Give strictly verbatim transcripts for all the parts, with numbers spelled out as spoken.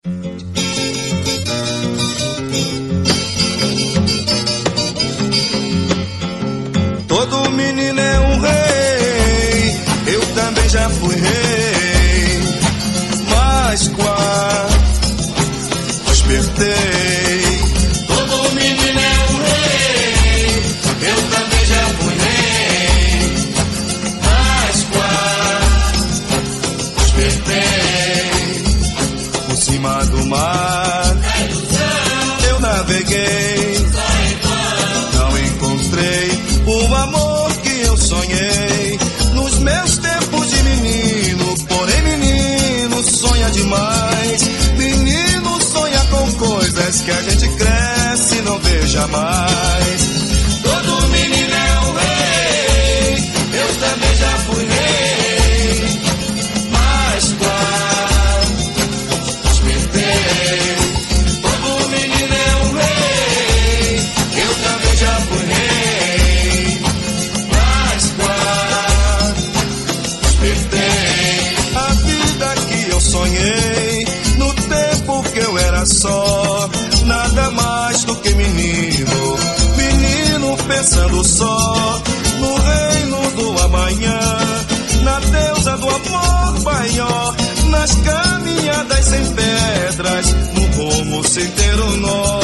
Todo menino é um rei, eu também já fui rei, mas quase despertei. Todo menino é um rei, eu também já fui rei, mas quase despertei. Por cima do mar, eu naveguei, não encontrei o amor que eu sonhei nos meus tempos de menino. Porém menino sonha demais, menino sonha com coisas que a gente cresce e não vê jamais. Todo menino é um rei, eu também já fui rei, mas quase despertei. Todo menino é um rei, eu também já fui rei, mas quase despertei. A vida que eu sonhei no tempo que eu era só, nada mais do que menino, menino pensando só no reino do amanhã, na deusa do amor maior, nas caminhadas sem pedras, no rumo sem ter um nó.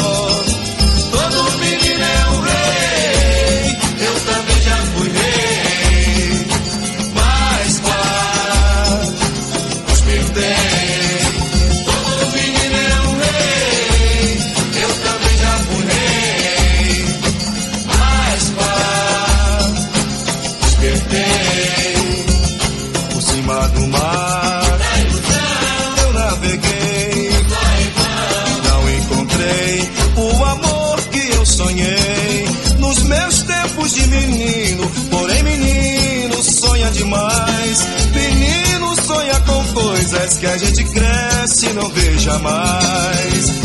Todo menino é um rei, eu também já fui rei, mas quase despertei. Todo menino é um rei, eu também já fui rei, mas quase despertei. Por cima do mar, eu naveguei, não encontrei o amor que eu sonhei nos meus tempos de menino. Porém menino sonha demais, menino sonha com coisas que a gente cresce e não vê jamais.